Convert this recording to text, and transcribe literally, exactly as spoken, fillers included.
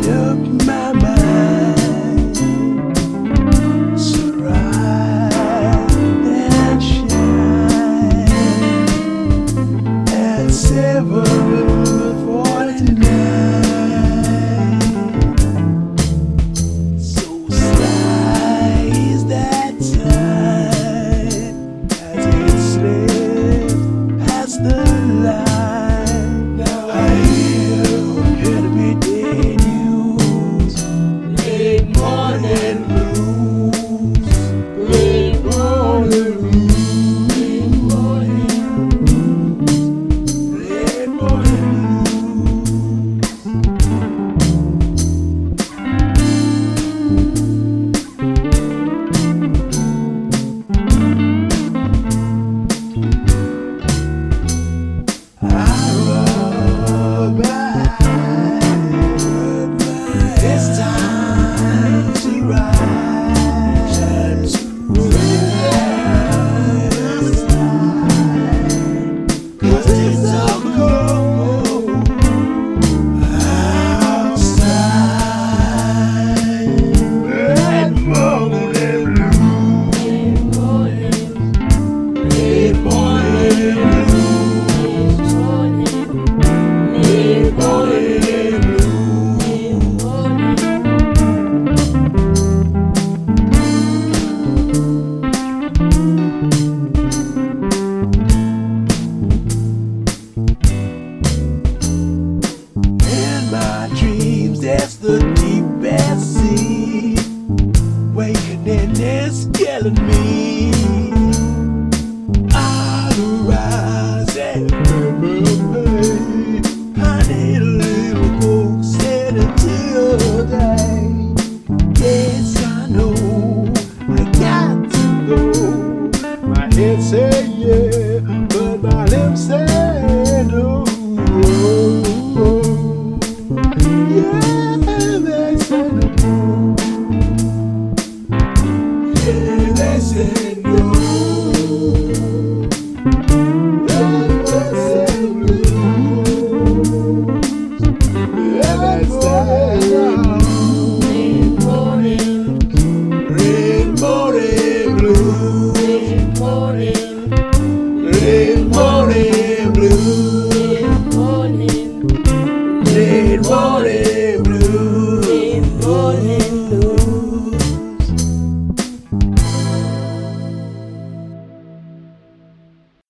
up my mind. So rise and shine at seven forty-nine. So slice that time as it slips past the line. Now I hear enemy day news, late morning blues, late morning blues, late morning blues, late morning it's time to rise, time to rise, cause it's all cold outside. Red morning blues, red morning blues, red morning blues. My dreams, that's the deepest sea. Wakening is killing me.